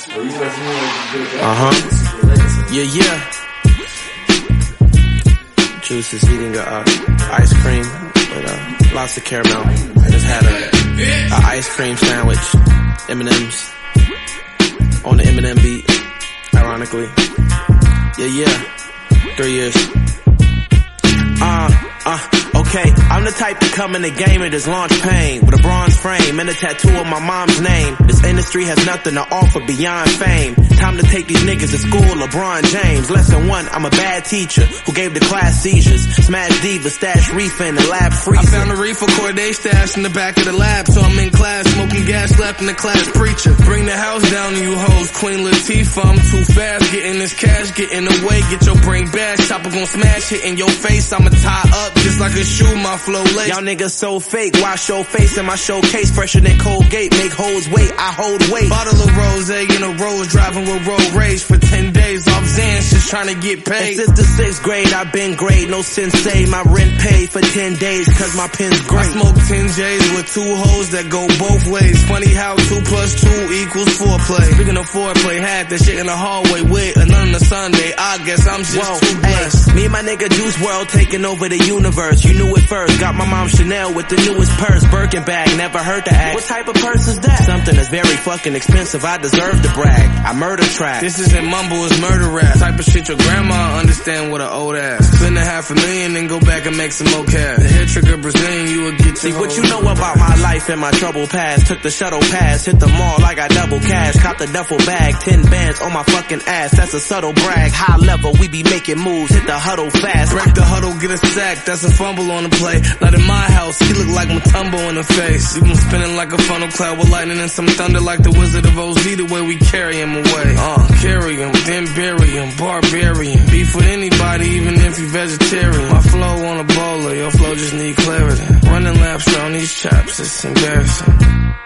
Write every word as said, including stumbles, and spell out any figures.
Uh-huh. Yeah, yeah. Juice is eating a uh, ice cream with uh, lots of caramel. I just had a, a ice cream sandwich, M and M's, on the Eminem beat, ironically. Yeah, yeah. Three years. Uh, uh, okay, I'm the type to come in the game and just launch pain with a bronze frame and a tattoo of my mom's name. This industry has nothing to offer beyond fame. Time to take these niggas to school, LeBron James. Lesson one, I'm a bad teacher who gave the class seizures. Smash diva, stash reefer in the lab freezer. I found a reefer Corday stash in the back of the lab, so I'm in class smoking gas, left in the class preacher. Bring the house down to you hoes, Queen Latifah. I'm too fast, getting this cash, getting away. Get your brain bashed, chopper gon' smash, hit in your face. I'ma tie up just like a shoe, my flow lace. Y'all niggas so fake, wash your face in my showcase. Fresher than Colgate, make hoes wait, I hold weight. Bottle of rose in a rose, driving with road rage for ten days off Xans, just trying to get paid. And since the sixth grade, I've been great, no sensei. My rent paid for ten days, cause my pen's great. I smoke ten J's with two hoes that go both ways. Funny how two plus two equals foreplay. Speaking of foreplay, had that shit in the hallway with a none on a Sunday. I guess I'm just Whoa, too blessed. Ay, me and my nigga Juice world taking over the universe. You knew it first, got my mom Chanel with the newest purse. Birkin bag, never heard to ask. What type of purse is that? Something that's very fucking expensive, I deserve to brag. I murder track. This isn't mumble, it's murder rap. Type of shit your grandma understand with an old ass. Spend a half a million and go back and make some more cash. The head trigger Brazilian, you will get your See what you know about my life and my trouble past. Took the shuttle pass, hit the mall, I got double cash. Caught the duffel bag, ten bands on my fucking ass. That's a subtle brag. High level, we be making moves, hit the huddle fast. Break the huddle, get a sack, that's a fumble on the play. Not in my house, he look like Mutombo in the face. You been spinning like a funnel cloud with lightning and some thunder like the Wizard of Oz. The way we carry him away. Uh, carry him, then bury him, barbarian. Beef with anybody, even if you vegetarian. My flow on a bowler, your flow just need clarity. Running laps around these chaps, it's embarrassing.